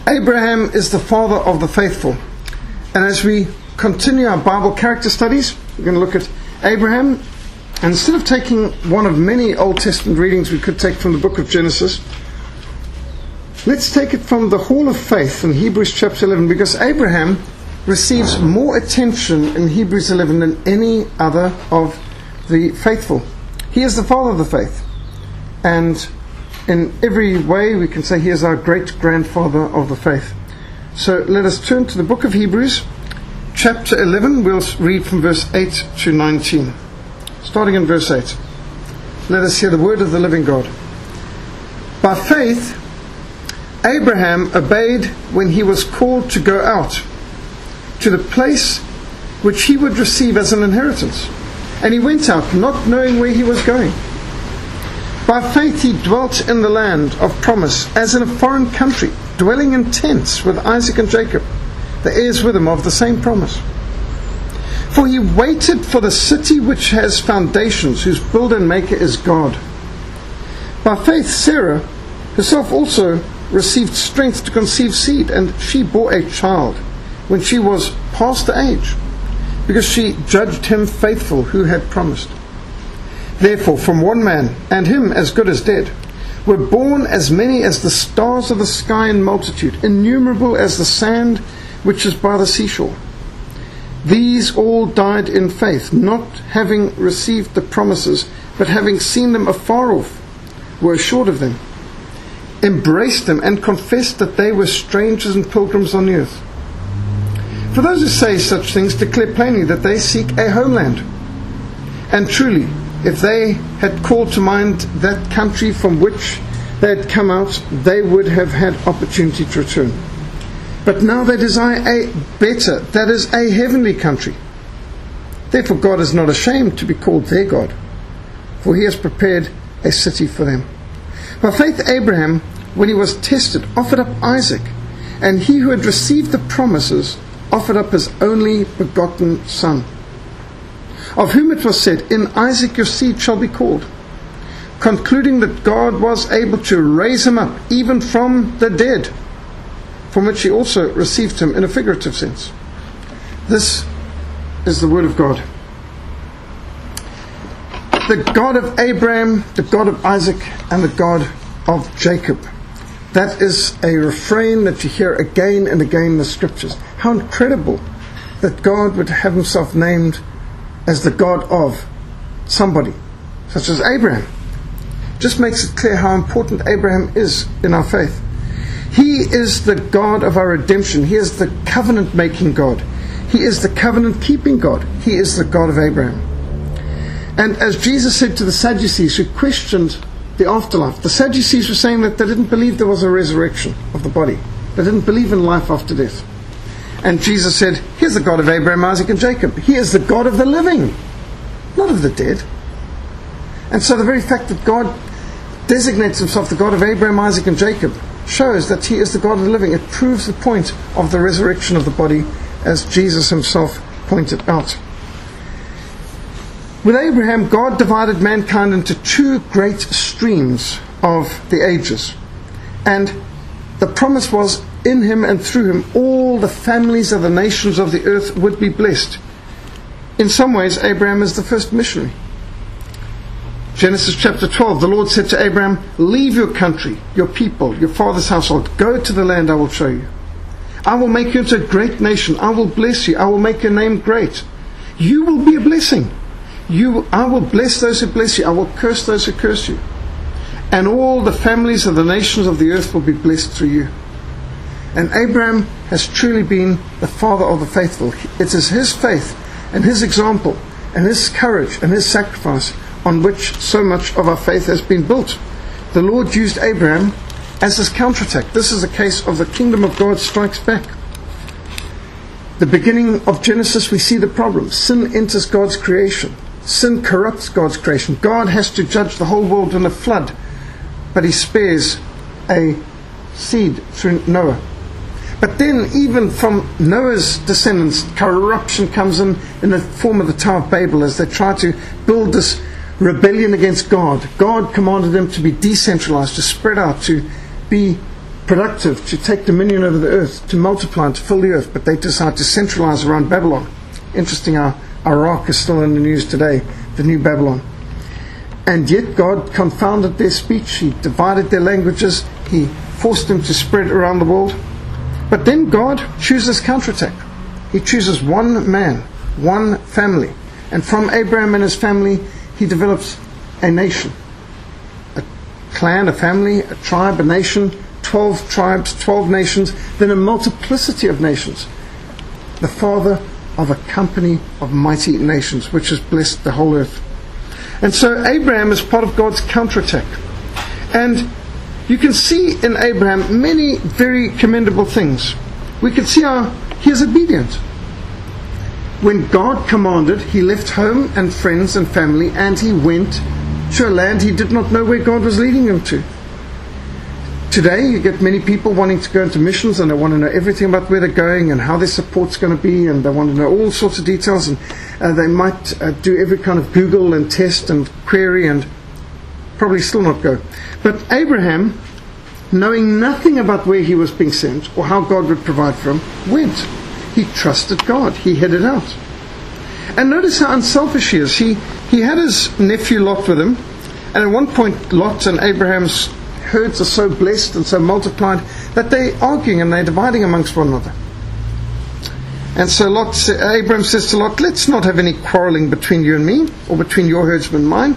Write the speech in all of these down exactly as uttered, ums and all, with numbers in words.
Abraham is the father of the faithful. And as we continue our Bible character studies, we're going to look at Abraham. And instead of taking one of many Old Testament readings we could take from the book of Genesis, let's take it from the Hall of Faith in Hebrews chapter eleven, because Abraham receives more attention in Hebrews eleven than any other of the faithful. He is the father of the faith. And in every way we can say he is our great-grandfather of the faith. So let us turn to the book of Hebrews, chapter eleven. We'll read from verse eight to nineteen. Starting in verse eight. Let us hear the word of the living God. By faith, Abraham obeyed when he was called to go out to the place which he would receive as an inheritance. And he went out, not knowing where he was going. By faith he dwelt in the land of promise, as in a foreign country, dwelling in tents with Isaac and Jacob, the heirs with him of the same promise. For he waited for the city which has foundations, whose builder and maker is God. By faith Sarah herself also received strength to conceive seed, and she bore a child when she was past the age, because she judged him faithful who had promised. Therefore, from one man, and him as good as dead, were born as many as the stars of the sky in multitude, innumerable as the sand which is by the seashore. These all died in faith, not having received the promises, but having seen them afar off, were assured of them, embraced them, and confessed that they were strangers and pilgrims on the earth. For those who say such things declare plainly that they seek a homeland. And truly, if they had called to mind that country from which they had come out, they would have had opportunity to return. But now they desire a better, that is, a heavenly country. Therefore God is not ashamed to be called their God, for he has prepared a city for them. By faith Abraham, when he was tested, offered up Isaac, and he who had received the promises offered up his only begotten son, of whom it was said, in Isaac your seed shall be called, concluding that God was able to raise him up even from the dead, from which he also received him in a figurative sense. This is the word of God. The God of Abraham, the God of Isaac, and the God of Jacob. That is a refrain that you hear again and again in the scriptures. How incredible that God would have himself named as the God of somebody, such as Abraham. Just makes it clear how important Abraham is in our faith. He is the God of our redemption. He is the covenant-making God. He is the covenant-keeping God. He is the God of Abraham. And as Jesus said to the Sadducees who questioned the afterlife, the Sadducees were saying that they didn't believe there was a resurrection of the body. They didn't believe in life after death. And Jesus said, here's the God of Abraham, Isaac, and Jacob. He is the God of the living, not of the dead. And so the very fact that God designates himself the God of Abraham, Isaac, and Jacob shows that he is the God of the living. It proves the point of the resurrection of the body, as Jesus himself pointed out. With Abraham, God divided mankind into two great streams of the ages. And the promise was, in him and through him, all the families of the nations of the earth would be blessed. In some ways, Abraham is the first missionary. Genesis chapter twelve, the Lord said to Abraham, leave your country, your people, your father's household, go to the land I will show you. I will make you into a great nation. I will bless you. I will make your name great. You will be a blessing. You, I will bless those who bless you. I will curse those who curse you. And all the families of the nations of the earth will be blessed through you. And Abraham has truly been the father of the faithful. It is his faith and his example and his courage and his sacrifice on which so much of our faith has been built. The Lord used Abraham as his counterattack. This is a case of the kingdom of God strikes back. The beginning of Genesis, we see the problem. Sin enters God's creation. Sin corrupts God's creation. God has to judge the whole world in a flood, but he spares a seed through Noah. But then even from Noah's descendants, corruption comes in in the form of the Tower of Babel as they try to build this rebellion against God. God commanded them to be decentralized, to spread out, to be productive, to take dominion over the earth, to multiply and to fill the earth, but they decide to centralize around Babylon. Interesting how Iraq is still in the news today, the new Babylon. And yet God confounded their speech, He divided their languages, He forced them to spread around the world. But then God chooses counterattack. He chooses one man, one family. And from Abraham and his family, He develops a nation. A clan, a family, a tribe, a nation, twelve tribes, twelve nations, then a multiplicity of nations. The father of a company of mighty nations, which has blessed the whole earth. And so Abraham is part of God's counterattack. And you can see in Abraham many very commendable things. We can see how he is obedient. When God commanded, he left home and friends and family, and he went to a land he did not know where God was leading him to. Today, you get many people wanting to go into missions, and they want to know everything about where they're going and how their support's going to be, and they want to know all sorts of details, and uh, they might uh, do every kind of Google and test and query and probably still not go. But Abraham, knowing nothing about where he was being sent or how God would provide for him, went. He trusted God. He headed out. And notice how unselfish he is. He, he had his nephew Lot with him, and at one point Lot and Abraham's herds are so blessed and so multiplied that they're arguing and they're dividing amongst one another. And so Lot, Abraham says to Lot, let's not have any quarreling between you and me, or between your herdsmen and mine.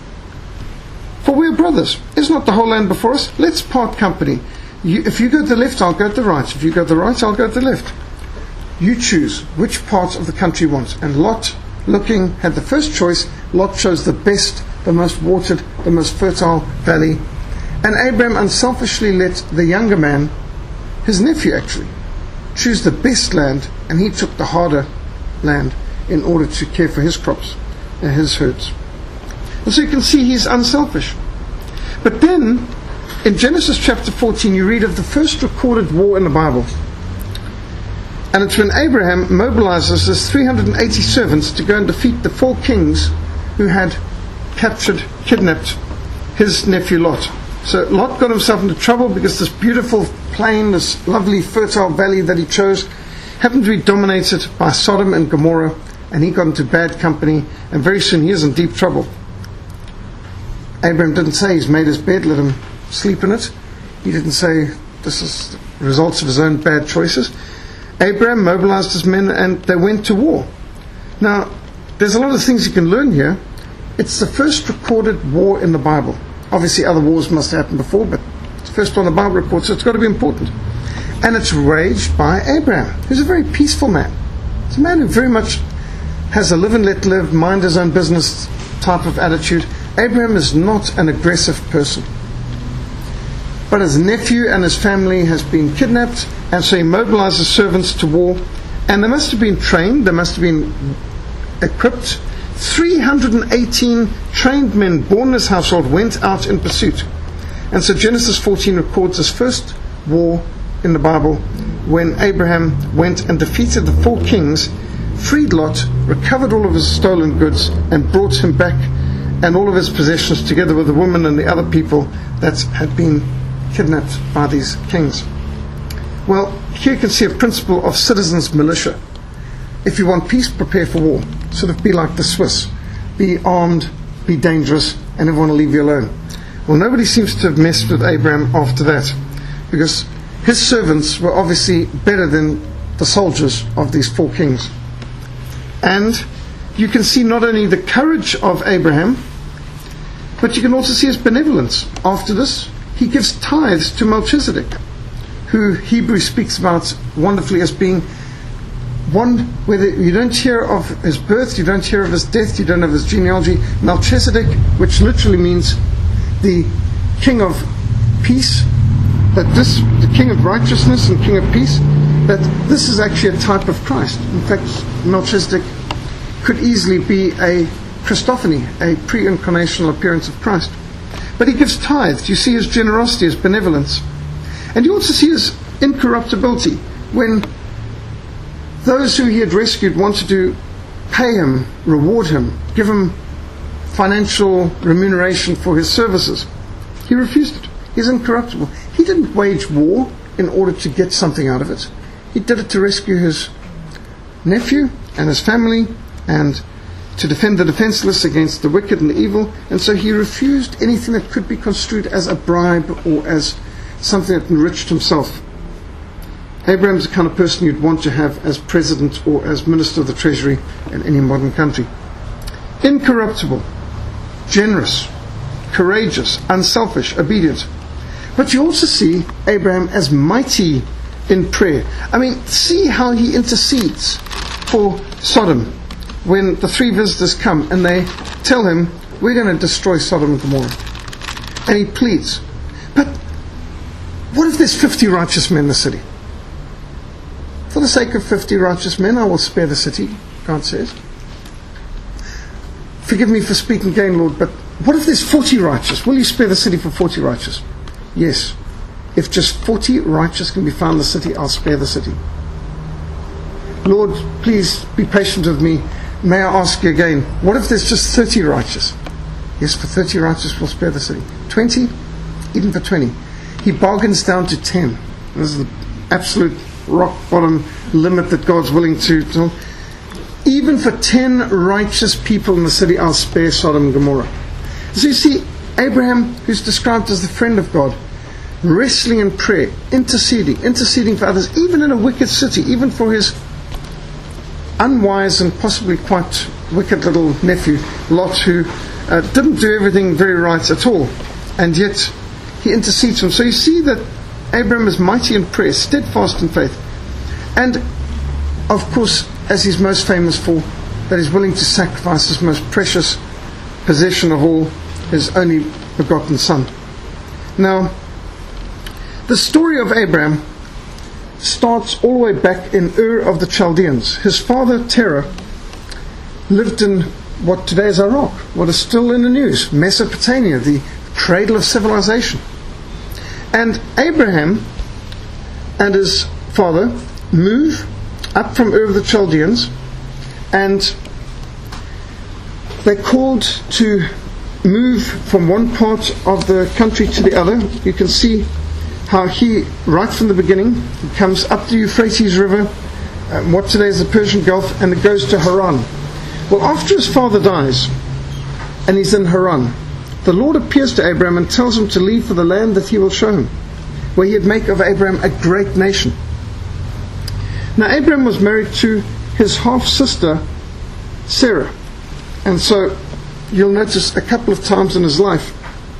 For we are brothers. Is not the whole land before us? Let's part company. You, if you go to the left, I'll go to the right. If you go to the right, I'll go to the left. You choose which part of the country you want. And Lot, looking, had the first choice. Lot chose the best, the most watered, the most fertile valley. And Abraham unselfishly let the younger man, his nephew actually, choose the best land, and he took the harder land in order to care for his crops and his herds. And so you can see he's unselfish. But then, in Genesis chapter fourteen, you read of the first recorded war in the Bible. And it's when Abraham mobilizes his three hundred eighty servants to go and defeat the four kings who had captured, kidnapped his nephew Lot. So Lot got himself into trouble because this beautiful plain, this lovely fertile valley that he chose, happened to be dominated by Sodom and Gomorrah, and he got into bad company, and very soon he is in deep trouble. Abraham didn't say he's made his bed, let him sleep in it. He didn't say this is the results of his own bad choices. Abraham mobilized his men and they went to war. Now, there's a lot of things you can learn here. It's the first recorded war in the Bible. Obviously other wars must have happened before, but it's the first one the Bible records, so it's got to be important. And it's waged by Abraham, who's a very peaceful man. It's a man who very much has a live and let live, mind his own business type of attitude. Abraham is not an aggressive person. But his nephew and his family has been kidnapped, and so he mobilizes servants to war. And they must have been trained, they must have been equipped. three hundred eighteen trained men born in his household went out in pursuit. And so Genesis fourteen records his first war in the Bible, when Abraham went and defeated the four kings, freed Lot, recovered all of his stolen goods, and brought him back and all of his possessions together with the women and the other people that had been kidnapped by these kings. Well, here you can see a principle of citizens' militia. If you want peace, prepare for war. Sort of be like the Swiss. Be armed, be dangerous, and everyone will leave you alone. Well, nobody seems to have messed with Abraham after that, because his servants were obviously better than the soldiers of these four kings. And you can see not only the courage of Abraham, but you can also see his benevolence. After this, he gives tithes to Melchizedek, who Hebrew speaks about wonderfully as being one where you don't hear of his birth, you don't hear of his death, you don't have his genealogy. Melchizedek, which literally means the king of peace, that this, the king of righteousness and king of peace, that this is actually a type of Christ. In fact, Melchizedek could easily be a Christophany, a pre-incarnational appearance of Christ. But he gives tithes. You see his generosity, his benevolence. And you also see his incorruptibility. When those who he had rescued wanted to pay him, reward him, give him financial remuneration for his services, he refused it. He's incorruptible. he didn't wage war in order to get something out of it. He did it to rescue his nephew and his family, and to defend the defenseless against the wicked and the evil. And so he refused anything that could be construed as a bribe or as something that enriched himself. Abraham's the kind of person you'd want to have as president or as minister of the treasury in any modern country. Incorruptible, generous, courageous, unselfish, obedient. But you also see Abraham as mighty in prayer. I mean, see how he intercedes for Sodom when the three visitors come and they tell him, we're going to destroy Sodom and Gomorrah. And he pleads. But what if there's fifty righteous men in the city? For the sake of fifty righteous men, I will spare the city, God says. Forgive me for speaking again, Lord, but what if there's forty righteous? Will you spare the city for forty righteous? Yes. If just forty righteous can be found in the city, I'll spare the city. Lord, please be patient with me. May I ask you again, what if there's just thirty righteous? Yes, for thirty righteous we'll spare the city. twenty? Even for twenty. He bargains down to ten. This is the absolute rock bottom limit that God's willing to do. Even for ten righteous people in the city, I'll spare Sodom and Gomorrah. So you see, Abraham, who's described as the friend of God, wrestling in prayer, interceding, interceding for others, even in a wicked city, even for his unwise and possibly quite wicked little nephew, Lot, who uh, didn't do everything very right at all, and yet he intercedes for him. So you see that Abraham is mighty in prayer, steadfast in faith, and of course, as he's most famous for, that he's willing to sacrifice his most precious possession of all, his only begotten son. Now, the story of Abraham starts all the way back in Ur of the Chaldeans. His father, Terah, lived in what today is Iraq, what is still in the news, Mesopotamia, the cradle of civilization. And Abraham and his father move up from Ur of the Chaldeans, and they're called to move from one part of the country to the other. You can see how he, right from the beginning, he comes up the Euphrates River, uh, what today is the Persian Gulf, and it goes to Haran. Well, after his father dies, and he's in Haran, the Lord appears to Abraham and tells him to leave for the land that he will show him, where he'd make of Abraham a great nation. Now, Abraham was married to his half-sister, Sarah. And so, you'll notice a couple of times in his life,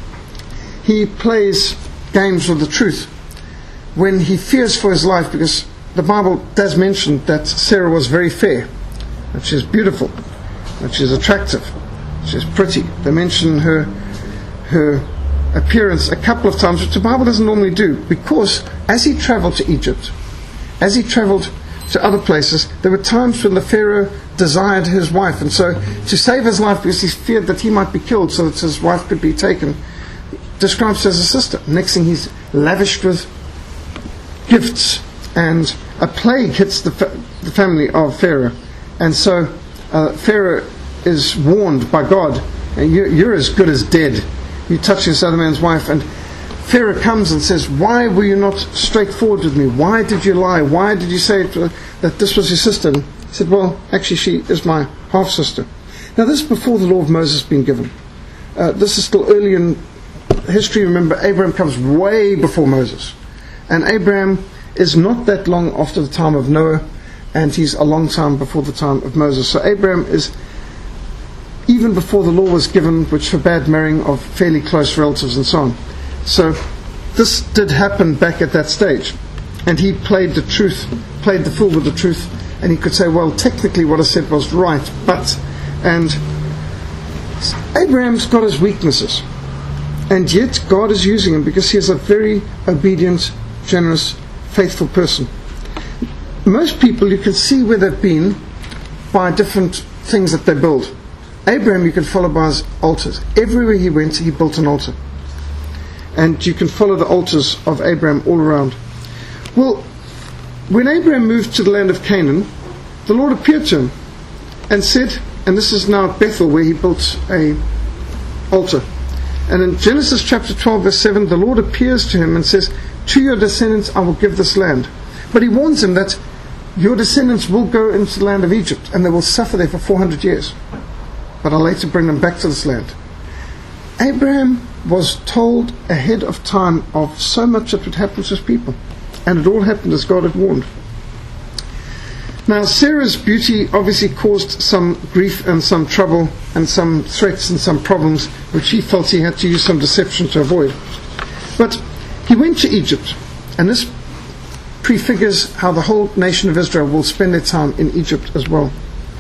he plays games with the truth when he fears for his life, because the Bible does mention that Sarah was very fair, that she's beautiful, that she's attractive, she's pretty. They mention her her appearance a couple of times, which the Bible doesn't normally do, because as he traveled to Egypt, as he traveled to other places, there were times when the Pharaoh desired his wife, and so to save his life, because he feared that he might be killed so that his wife could be taken, describes her as a sister. Next thing, he's lavished with gifts, and a plague hits the, fa- the family of Pharaoh, and so uh, Pharaoh is warned by God, you're, you're as good as dead, you touching this other man's wife. And Pharaoh comes and says, why were you not straightforward with me? Why did you lie? Why did you say it, uh, that this was your sister? And he said, well, actually she is my half-sister. Now this is before the law of Moses has been given. Uh, this is still early in history. Remember, Abraham comes way before Moses. And Abraham is not that long after the time of Noah, and he's a long time before the time of Moses. So Abraham is even before the law was given, which forbade marrying of fairly close relatives and so on. So this did happen back at that stage. And he played the truth, played the fool with the truth, and he could say, well, technically what I said was right, but, and Abraham's got his weaknesses. And yet God is using him because he is a very obedient, generous, faithful person. Most people, you can see where they've been by different things that they build. Abraham you can follow by his altars. Everywhere he went, he built an altar. And you can follow the altars of Abraham all around. Well, when Abraham moved to the land of Canaan, the Lord appeared to him and said, and this is now at Bethel where he built a altar. And in Genesis chapter twelve verse seven, the Lord appears to him and says, to your descendants I will give this land. But he warns them that your descendants will go into the land of Egypt, and they will suffer there for four hundred years. But I'll later bring them back to this land. Abraham was told ahead of time of so much that would happen to his people. And it all happened as God had warned. Now, Sarah's beauty obviously caused some grief and some trouble and some threats and some problems, which he felt he had to use some deception to avoid. But he went to Egypt, and this prefigures how the whole nation of Israel will spend their time in Egypt as well.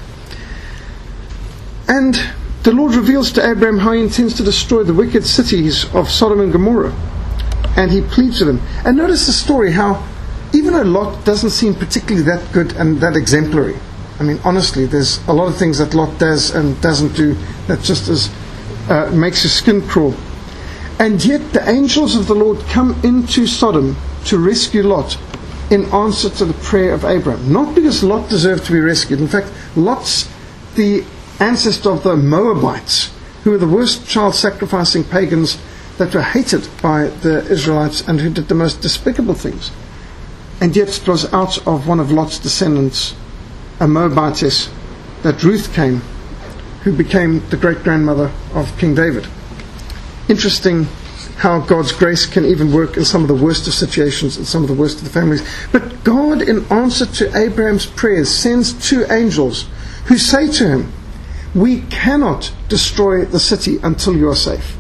And the Lord reveals to Abraham how he intends to destroy the wicked cities of Sodom and Gomorrah. And he pleads with him. And notice the story, how even though Lot doesn't seem particularly that good and that exemplary, I mean, honestly, there's a lot of things that Lot does and doesn't do that just as uh, makes your skin crawl. And yet the angels of the Lord come into Sodom to rescue Lot in answer to the prayer of Abraham. Not because Lot deserved to be rescued. In fact, Lot's the ancestor of the Moabites, who were the worst child-sacrificing pagans that were hated by the Israelites and who did the most despicable things. And yet it was out of one of Lot's descendants, a Moabitess, that Ruth came, who became the great-grandmother of King David. Interesting how God's grace can even work in some of the worst of situations and some of the worst of the families. But God, in answer to Abraham's prayers, sends two angels who say to him, we cannot destroy the city until you are safe.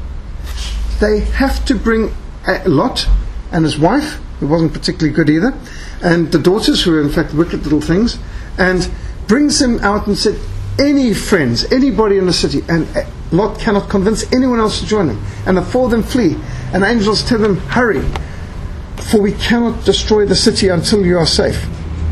They have to bring Lot and his wife, who wasn't particularly good either, and the daughters, who were in fact wicked little things, and brings them out and said, any friends, anybody in the city, and Lot cannot convince anyone else to join him. And the four of them flee, and angels tell them, hurry, for we cannot destroy the city until you are safe.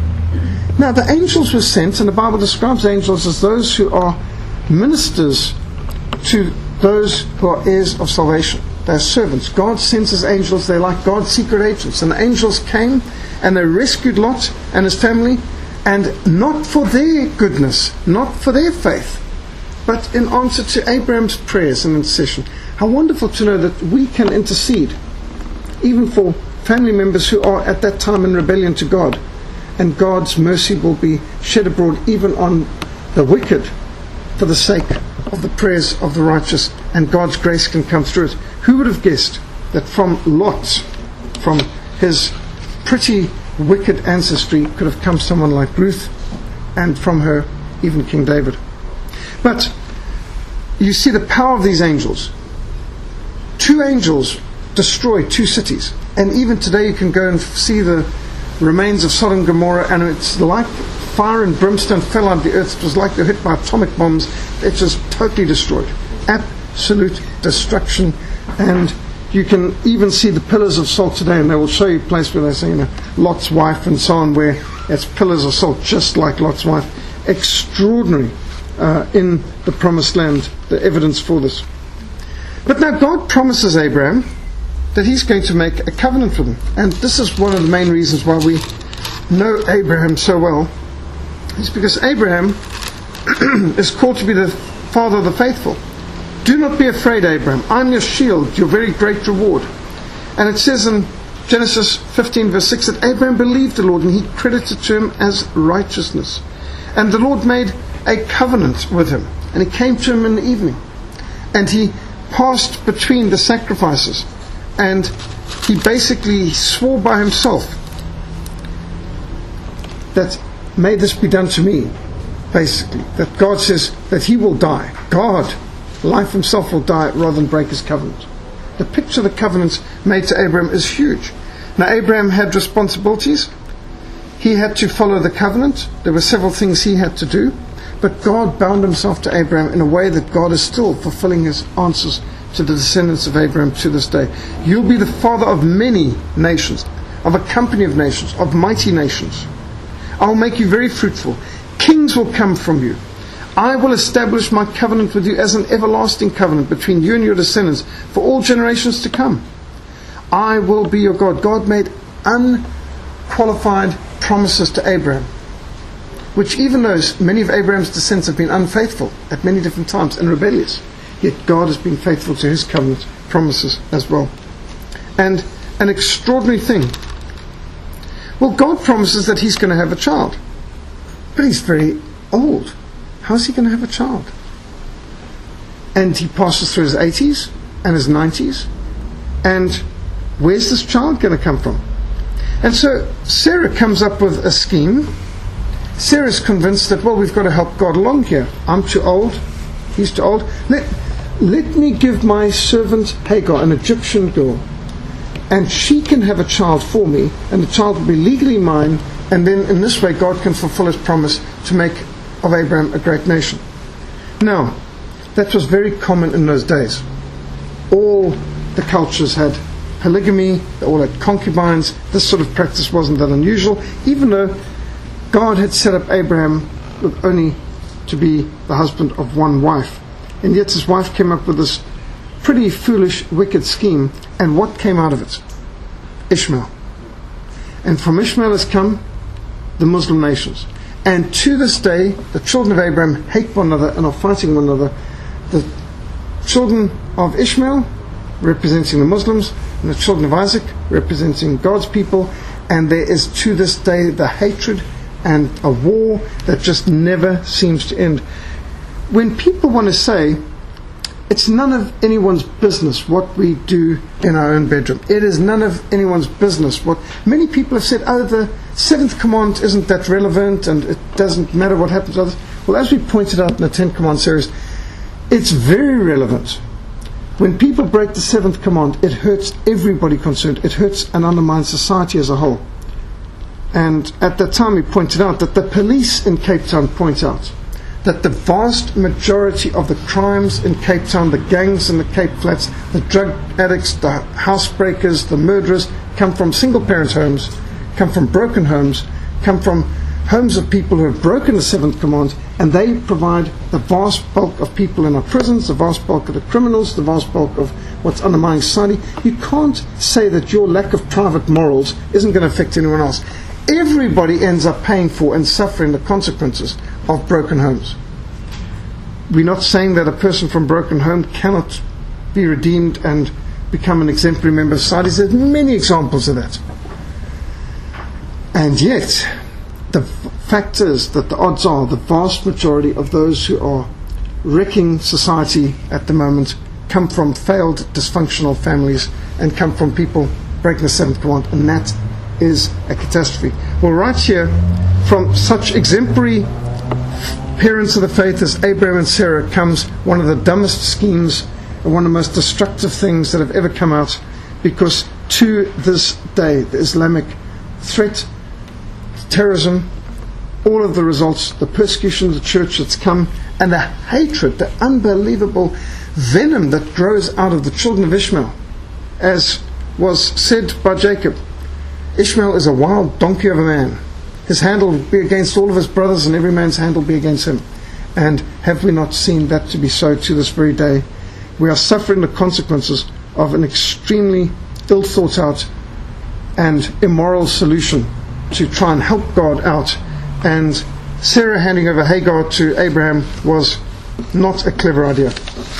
Now the angels were sent, and the Bible describes angels as those who are ministers to those who are heirs of salvation. They're servants. God sends his angels. They're like God's secret agents. And the angels came and they rescued Lot and his family, and not for their goodness, not for their faith, but in answer to Abraham's prayers and intercession. How wonderful to know that we can intercede even for family members who are at that time in rebellion to God, and God's mercy will be shed abroad even on the wicked for the sake of the prayers of the righteous, and God's grace can come through it. Who would have guessed that from Lot, from his pretty wicked ancestry, could have come someone like Ruth, and from her even King David. But you see the power of these angels. Two angels destroy two cities, and even today you can go and see the remains of Sodom and Gomorrah, and it's like fire and brimstone fell on the earth. It was like they were hit by atomic bombs. It just totally destroyed. Absolute destruction. And you can even see the pillars of salt today, and they will show you a place where they say, you know, Lot's wife and so on, where it's pillars of salt just like Lot's wife. Extraordinary uh, in the promised land, the evidence for this. But now God promises Abraham that he's going to make a covenant with him. And this is one of the main reasons why we know Abraham so well. It's because Abraham is called to be the father of the faithful. Do not be afraid, Abraham. I'm your shield, your very great reward. And it says in Genesis fifteen verse six that Abraham believed the Lord, and he credited to him as righteousness. And the Lord made a covenant with him, and he came to him in the evening, and he passed between the sacrifices, and he basically swore by himself that may this be done to me, basically. That God says that he will die. God, life himself, will die rather than break his covenant. The picture of the covenants made to Abraham is huge. Now Abraham had responsibilities. He had to follow the covenant. There were several things he had to do. But God bound himself to Abraham in a way that God is still fulfilling his answers to the descendants of Abraham to this day. You'll be the father of many nations, of a company of nations, of mighty nations. I'll make you very fruitful. Kings will come from you. I will establish my covenant with you as an everlasting covenant between you and your descendants for all generations to come. I will be your God. God made unqualified promises to Abraham, which even though many of Abraham's descendants have been unfaithful at many different times and rebellious, yet God has been faithful to his covenant promises as well. And an extraordinary thing. Well, God promises that he's going to have a child. But he's very old. How's he going to have a child? And he passes through his eighties and his nineties. And where's this child going to come from? And so Sarah comes up with a scheme. Sarah's convinced that, well, we've got to help God along here. I'm too old. He's too old. Let, let me give my servant Hagar, an Egyptian girl, and she can have a child for me, and the child will be legally mine, and then in this way God can fulfill his promise to make of Abraham a great nation. Now, that was very common in those days. All the cultures had polygamy, they all had concubines. This sort of practice wasn't that unusual, even though God had set up Abraham with only to be the husband of one wife. And yet his wife came up with this pretty foolish, wicked scheme. And what came out of it? Ishmael. And from Ishmael has come the Muslim nations. And to this day, the children of Abraham hate one another and are fighting one another. The children of Ishmael, representing the Muslims, and the children of Isaac, representing God's people. And there is to this day the hatred and a war that just never seems to end. When people want to say, it's none of anyone's business what we do in our own bedroom. It is none of anyone's business what many people have said, oh, the seventh command isn't that relevant and it doesn't matter what happens to others. Well, as we pointed out in the Ten Command series, it's very relevant. When people break the seventh command, it hurts everybody concerned. It hurts and undermines society as a whole. And at that time we pointed out that the police in Cape Town point out that the vast majority of the crimes in Cape Town, the gangs in the Cape Flats, the drug addicts, the housebreakers, the murderers, come from single-parent homes, come from broken homes, come from homes of people who have broken the seventh command, and they provide the vast bulk of people in our prisons, the vast bulk of the criminals, the vast bulk of what's undermining society. You can't say that your lack of private morals isn't going to affect anyone else. Everybody ends up paying for and suffering the consequences of broken homes. We're not saying that a person from a broken home cannot be redeemed and become an exemplary member of society. There's many examples of that. And yet, the fact is that the odds are the vast majority of those who are wrecking society at the moment come from failed, dysfunctional families and come from people breaking the seventh command, and that is a catastrophe. Well, right here, from such exemplary parents of the faith as Abraham and Sarah comes one of the dumbest schemes and one of the most destructive things that have ever come out, because to this day the Islamic threat, terrorism, all of the results, the persecution of the church that's come, and the hatred, the unbelievable venom that grows out of the children of Ishmael, as was said by Jacob, Ishmael is a wild donkey of a man. His hand will be against all of his brothers, and every man's hand will be against him. And have we not seen that to be so to this very day? We are suffering the consequences of an extremely ill thought out and immoral solution to try and help God out. And Sarah handing over Hagar to Abraham was not a clever idea.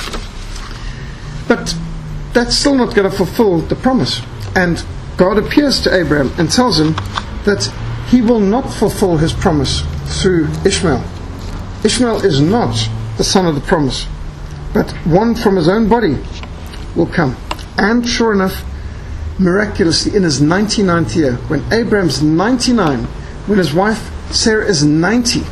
But that's still not going to fulfill the promise. And God appears to Abraham and tells him that he will not fulfill his promise through Ishmael. Ishmael is not the son of the promise, but one from his own body will come. And sure enough, miraculously, in his ninety-ninth year, when Abraham's ninety-nine, when his wife Sarah is ninety,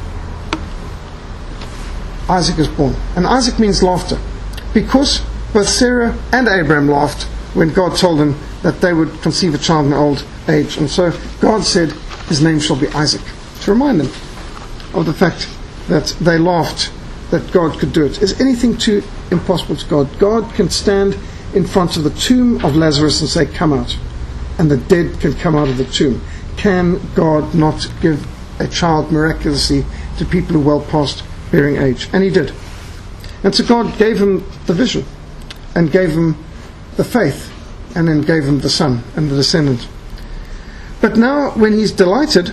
Isaac is born. And Isaac means laughter, because both Sarah and Abraham laughed when God told them that they would conceive a child in old age. And so God said, his name shall be Isaac, to remind them of the fact that they laughed that God could do it. Is anything too impossible to God? God can stand in front of the tomb of Lazarus and say, come out, and the dead can come out of the tomb. Can God not give a child miraculously to people who are well past bearing age? And he did. And so God gave him the vision and gave him the faith, and then gave him the son and the descendant. But now when he's delighted,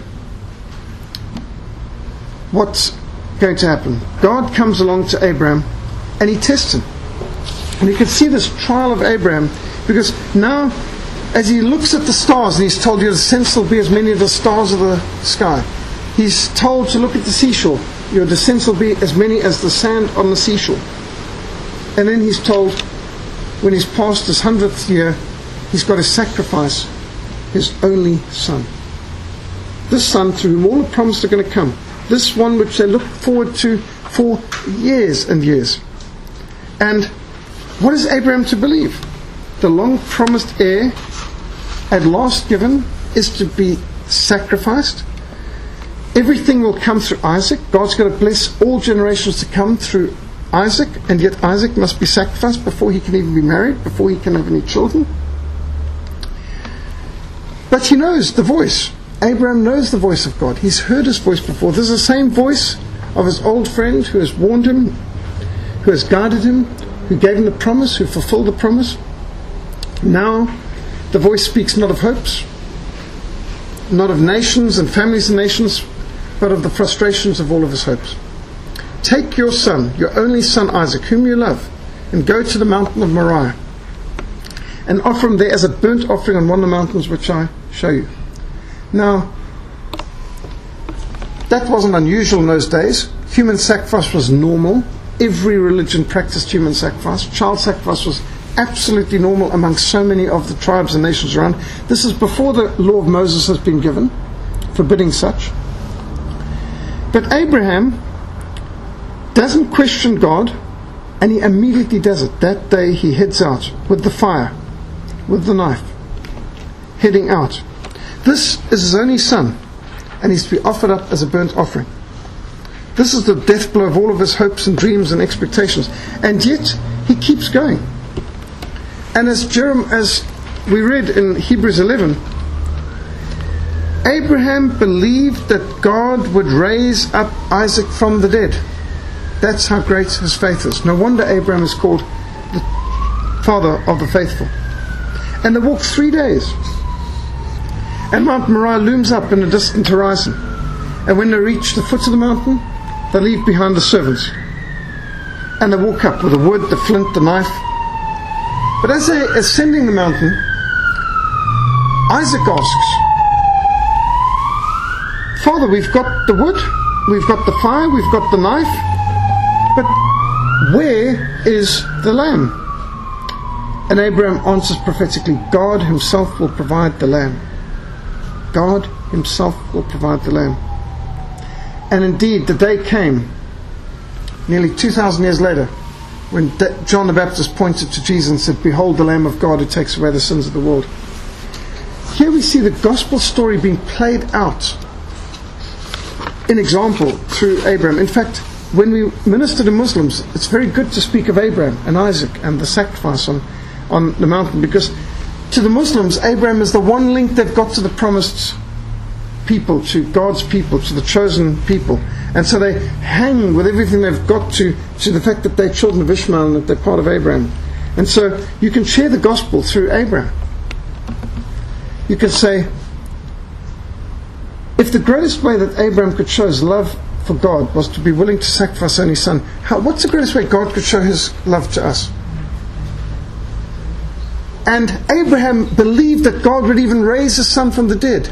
what's going to happen? God comes along to Abraham and he tests him. And you can see this trial of Abraham, because now as he looks at the stars, and he's told your descendants will be as many of the stars of the sky. He's told to look at the seashore. Your descendants will be as many as the sand on the seashore. And then he's told, when he's past his hundredth year, he's got to sacrifice his only son. This son through whom all the promises are going to come. This one which they look forward to for years and years. And what is Abraham to believe? The long promised heir, at last given, is to be sacrificed. Everything will come through Isaac. God's going to bless all generations to come through Isaac, and yet Isaac must be sacrificed before he can even be married, before he can have any children. But he knows the voice. Abraham knows the voice of God. He's heard his voice before. This is the same voice of his old friend who has warned him, who has guided him, who gave him the promise, who fulfilled the promise. Now the voice speaks not of hopes, not of nations and families and nations, but of the frustrations of all of his hopes. Take your son, your only son Isaac, whom you love, and go to the mountain of Moriah, and offer him there as a burnt offering on one of the mountains which I show you. Now, that wasn't unusual in those days. Human sacrifice was normal. Every religion practiced human sacrifice. Child sacrifice was absolutely normal among so many of the tribes and nations around. This is before the law of Moses has been given, forbidding such. But Abraham doesn't question God, and he immediately does it. That day he heads out with the fire, with the knife, heading out. This is his only son, and he's to be offered up as a burnt offering. This is the death blow of all of his hopes and dreams and expectations. And yet, he keeps going. And as Jerem, as we read in Hebrews eleven, Abraham believed that God would raise up Isaac from the dead. That's how great his faith is. No wonder Abraham is called the father of the faithful. And they walk three days. And Mount Moriah looms up in the distant horizon. And when they reach the foot of the mountain, they leave behind the servants. And they walk up with the wood, the flint, the knife. But as they're ascending the mountain, Isaac asks, Father, we've got the wood, we've got the fire, we've got the knife, but where is the lamb? And Abraham answers prophetically, God himself will provide the lamb. God himself will provide the lamb. And indeed, the day came, nearly two thousand years later, when John the Baptist pointed to Jesus and said, Behold the Lamb of God who takes away the sins of the world. Here we see the gospel story being played out in example through Abraham. In fact, when we minister to Muslims, it's very good to speak of Abraham and Isaac and the sacrifice on, on the mountain, because to the Muslims, Abraham is the one link they've got to the promised people, to God's people, to the chosen people. And so they hang with everything they've got to, to the fact that they're children of Ishmael and that they're part of Abraham. And so you can share the gospel through Abraham. You can say, if the greatest way that Abraham could show his love for God was to be willing to sacrifice his only son, how, what's the greatest way God could show his love to us? And Abraham believed that God would even raise his son from the dead.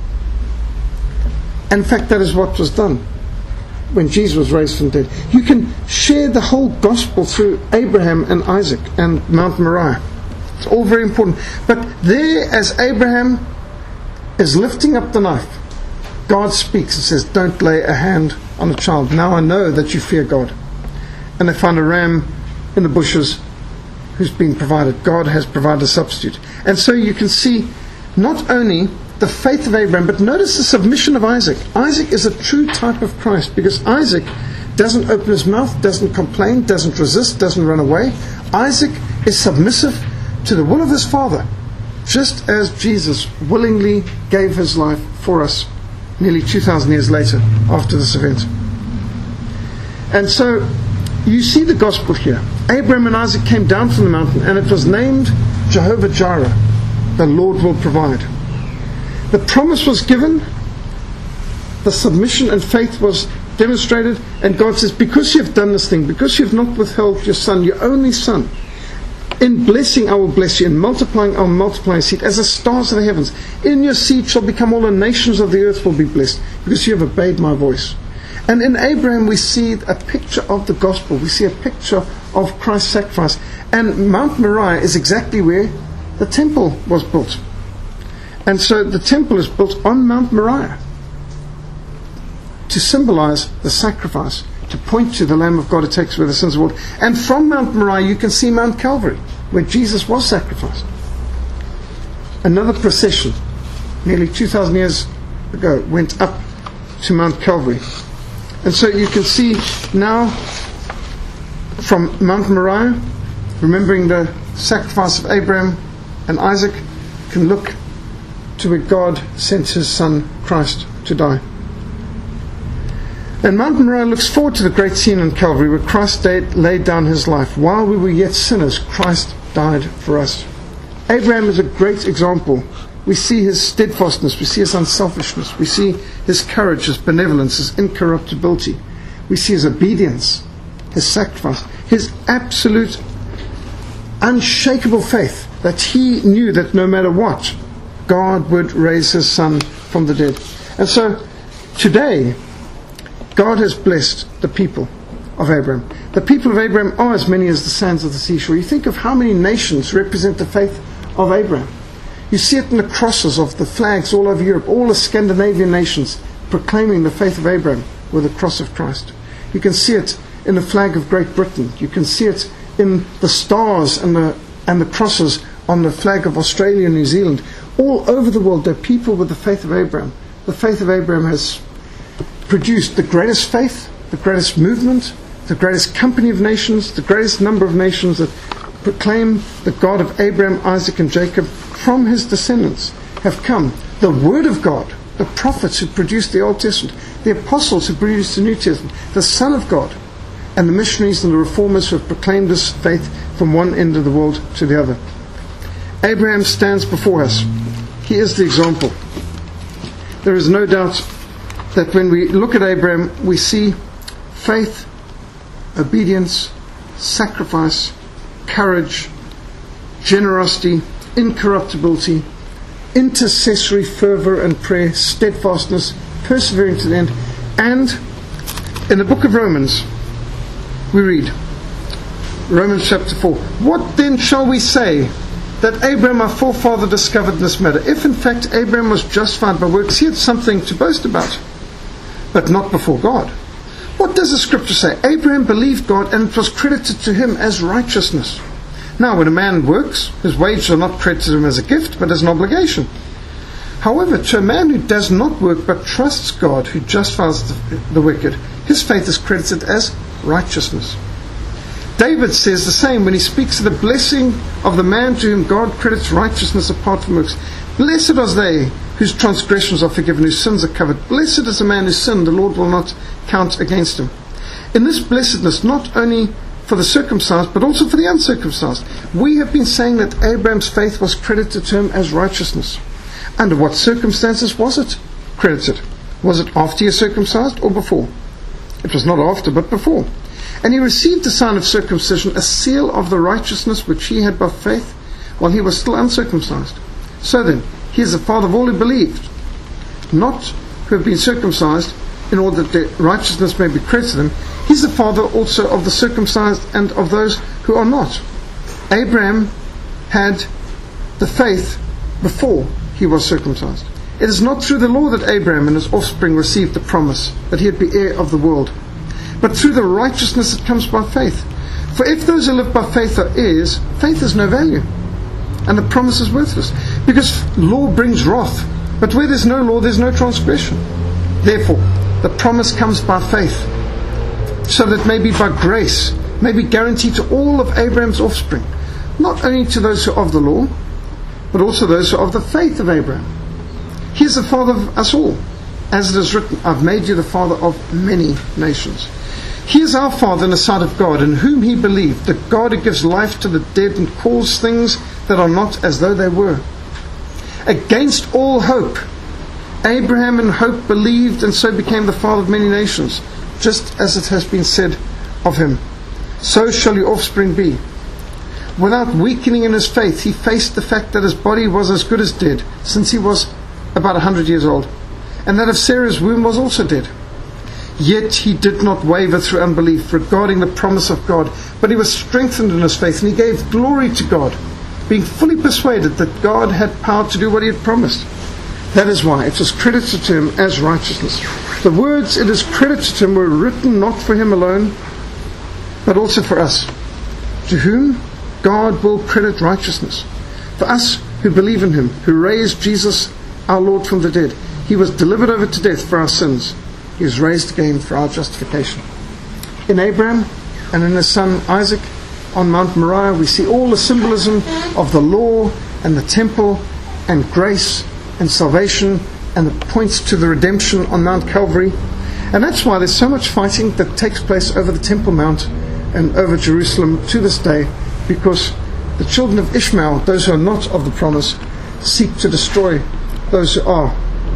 In fact, that is what was done when Jesus was raised from the dead. You can share the whole gospel through Abraham and Isaac and Mount Moriah. It's all very important. But there, as Abraham is lifting up the knife, God speaks and says, don't lay a hand on a child. Now I know that you fear God. And they find a ram in the bushes who's been provided. God has provided a substitute. And so you can see not only the faith of Abraham, but notice the submission of Isaac. Isaac is a true type of Christ, because Isaac doesn't open his mouth, doesn't complain, doesn't resist, doesn't run away. Isaac is submissive to the will of his father, just as Jesus willingly gave his life for us nearly two thousand years later after this event. And so you see the gospel here. Abraham and Isaac came down from the mountain, and it was named Jehovah Jireh, the Lord will provide. The promise was given, the submission and faith was demonstrated, and God says, because you've done this thing, because you've not withheld your son, your only son, In blessing I will bless you, in multiplying I will multiply your seed as the stars of the heavens. In your seed shall become all the nations of the earth will be blessed, because you have obeyed my voice. And in Abraham we see a picture of the gospel. We see a picture of Christ's sacrifice. And Mount Moriah is exactly where the temple was built. And so the temple is built on Mount Moriah to symbolize the sacrifice, to point to the Lamb of God who takes away the sins of the world. And from Mount Moriah you can see Mount Calvary, where Jesus was sacrificed. Another procession, nearly two thousand years ago, went up to Mount Calvary. And so you can see now from Mount Moriah, remembering the sacrifice of Abraham and Isaac, can look to where God sent his son Christ to die. And Mount Moriah looks forward to the great scene in Calvary where Christ laid down his life. While we were yet sinners, Christ died for us. Abraham is a great example. We see his steadfastness, we see his unselfishness, we see his courage, his benevolence, his incorruptibility. We see his obedience, his sacrifice, his absolute unshakable faith that he knew that no matter what, God would raise his son from the dead. And so today, God has blessed the people of Abraham. The people of Abraham are as many as the sands of the seashore. You think of how many nations represent the faith of Abraham. You see it in the crosses of the flags all over Europe, all the Scandinavian nations proclaiming the faith of Abraham with the cross of Christ. You can see it in the flag of Great Britain. You can see it in the stars and the, and the crosses on the flag of Australia and New Zealand. All over the world, there are people with the faith of Abraham. The faith of Abraham has produced the greatest faith, the greatest movement, the greatest company of nations, the greatest number of nations that proclaim the God of Abraham, Isaac and Jacob. From his descendants have come the Word of God, the prophets who produced the Old Testament, the apostles who produced the New Testament, the Son of God, and the missionaries and the reformers who have proclaimed this faith from one end of the world to the other. Abraham stands before us. He is the example. There is no doubt that when we look at Abraham, we see faith, obedience, sacrifice, courage, generosity, incorruptibility, intercessory fervor and prayer, steadfastness, persevering to the end. And in the book of Romans, we read, Romans chapter four, what then shall we say that Abraham our forefather discovered in this matter? If in fact Abraham was justified by works, he had something to boast about, but not before God. What does the scripture say? Abraham believed God, and it was credited to him as righteousness. Now, when a man works, his wages are not credited to him as a gift, but as an obligation. However, to a man who does not work, but trusts God, who justifies the, the wicked, his faith is credited as righteousness. David says the same when he speaks of the blessing of the man to whom God credits righteousness apart from works. Blessed are they whose transgressions are forgiven, whose sins are covered. Blessed is the man whose sin the Lord will not count against him. In this blessedness, not only for the circumcised, but also for the uncircumcised, we have been saying that Abraham's faith was credited to him as righteousness. Under what circumstances was it credited? Was it after he was circumcised or before? It was not after, but before. And he received the sign of circumcision, a seal of the righteousness which he had by faith while he was still uncircumcised. So then, he is the father of all who believed, not who have been circumcised, in order that their righteousness may be credited to them. He's the father also of the circumcised and of those who are not. Abraham had the faith before he was circumcised. It is not through the law that Abraham and his offspring received the promise that he'd be heir of the world, but through the righteousness that comes by faith. For if those who live by faith are heirs, faith has no value, and the promise is worthless, because law brings wrath. But where there's no law, there's no transgression. Therefore, the promise comes by faith, so that may be by grace, may be guaranteed to all of Abraham's offspring, not only to those who are of the law, but also those who are of the faith of Abraham. He is the father of us all, as it is written, I've made you the father of many nations. He is our father in the sight of God, in whom he believed, the God who gives life to the dead and calls things that are not as though they were. Against all hope, Abraham in hope believed, and so became the father of many nations, just as it has been said of him, so shall your offspring be. without weakening in his faith, he faced the fact that his body was as good as dead, since he was about one hundred years old, and that of Sarah's womb was also dead. Yet he did not waver through unbelief regarding the promise of God, but he was strengthened in his faith, and he gave glory to God, being fully persuaded that God had power to do what he had promised. That is why it was credited to him as righteousness. The words "it is credited to him" were written not for him alone, but also for us, to whom God will credit righteousness. For us who believe in him, who raised Jesus our Lord from the dead. He was delivered over to death for our sins. He was raised again for our justification. In Abraham and in his son Isaac on Mount Moriah, we see all the symbolism of the law and the temple and grace and salvation, and it points to the redemption on Mount Calvary. And that's why there's so much fighting that takes place over the Temple Mount and over Jerusalem to this day, because the children of Ishmael, those who are not of the promise, seek to destroy those who are.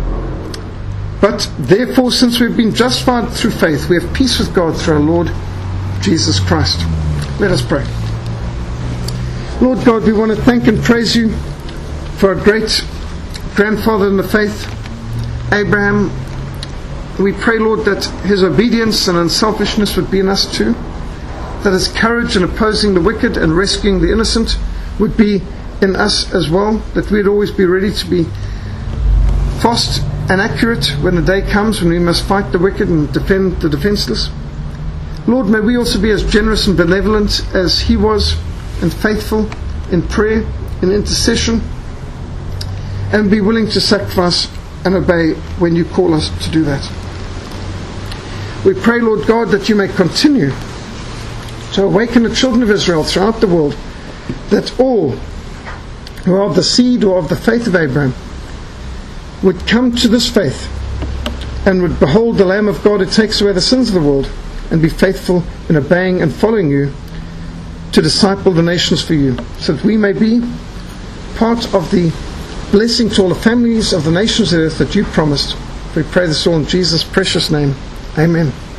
But therefore, since we've been justified through faith, we have peace with God through our Lord Jesus Christ. Let us pray. Lord God, we want to thank and praise you for our great grandfather in the faith, Abraham. We pray, Lord, that his obedience and unselfishness would be in us too, that his courage in opposing the wicked and rescuing the innocent would be in us as well, that we'd always be ready to be fast and accurate when the day comes when we must fight the wicked and defend the defenseless. Lord, may we also be as generous and benevolent as he was, and faithful in prayer, in intercession, and be willing to sacrifice and obey when you call us to do that. We pray, Lord God, that you may continue to awaken the children of Israel throughout the world, that all who are of the seed or of the faith of Abraham would come to this faith and would behold the Lamb of God who takes away the sins of the world, and be faithful in obeying and following you to disciple the nations for you, so that we may be part of the blessing to all the families of the nations of the earth that you promised. We pray this all in Jesus' precious name. Amen.